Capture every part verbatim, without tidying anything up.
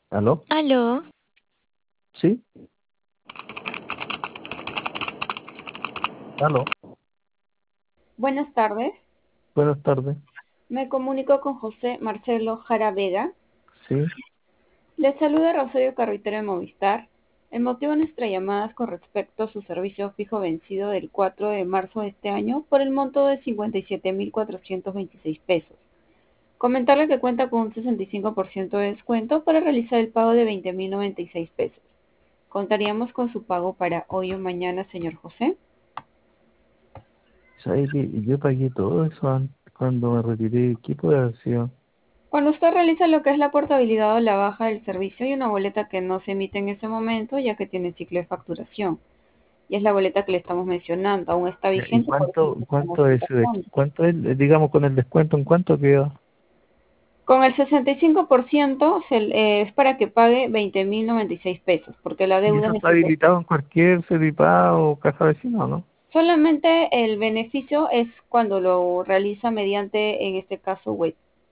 ¿Aló? Aló, ¿Sí? ¿Aló? Buenas tardes, Buenas tardes. me comunico con José Marcelo Jara Vega. ¿Sí? Le saluda Rosario Carretero de Movistar. El motivo de nuestra llamada es con respecto a su servicio fijo vencido del cuatro de marzo de este año por el monto de cincuenta y siete mil cuatrocientos veintiséis pesos. Comentarle que cuenta con un sesenta y cinco por ciento de descuento para realizar el pago de veinte mil noventa y seis pesos. ¿Contaríamos con su pago para hoy o mañana, señor José? ¿Sabe que yo pagué todo eso an- cuando me retiré? ¿Qué puede haber sido? Cuando usted realiza lo que es la portabilidad o la baja del servicio, hay una boleta que no se emite en ese momento ya que tiene ciclo de facturación. Y es la boleta que le estamos mencionando. Aún está Ya, ¿y vigente, por eso cuánto, le estamos cuánto es, de- contactando. cuánto es, eh, digamos, con el descuento, en cuánto quedó? Con el sesenta y cinco por ciento se, eh, es para que pague veinte mil noventa y seis pesos, porque la ¿Y deuda eso es de está setenta. habilitado en cualquier CEDIPA o caja vecina, no? Solamente el beneficio es cuando lo realiza mediante, en este caso, web.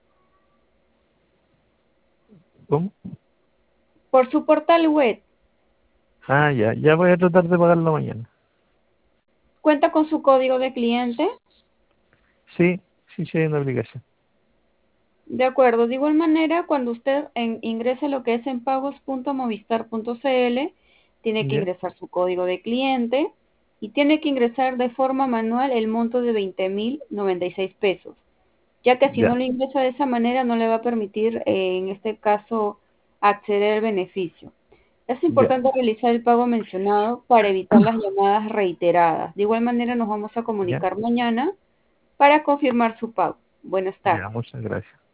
¿Cómo? Por su portal web, Ah, ya, ya voy a tratar de pagarlo mañana. cuenta con su código de cliente. Sí, sí, sí, hay una aplicación. De acuerdo, de igual manera, cuando usted en- ingrese lo que es en pagos punto movistar punto cl, tiene que ¿Ya? ingresar su código de cliente y tiene que ingresar de forma manual el monto de veinte mil noventa y seis pesos, ya que si no Ya, lo ingresa de esa manera no le va a permitir, eh, en este caso, acceder al beneficio. Es ya, importante realizar el pago mencionado para evitar las llamadas reiteradas. De igual manera, nos vamos a ya, comunicar mañana para confirmar su pago. Buenas ya, tardes. muchas gracias.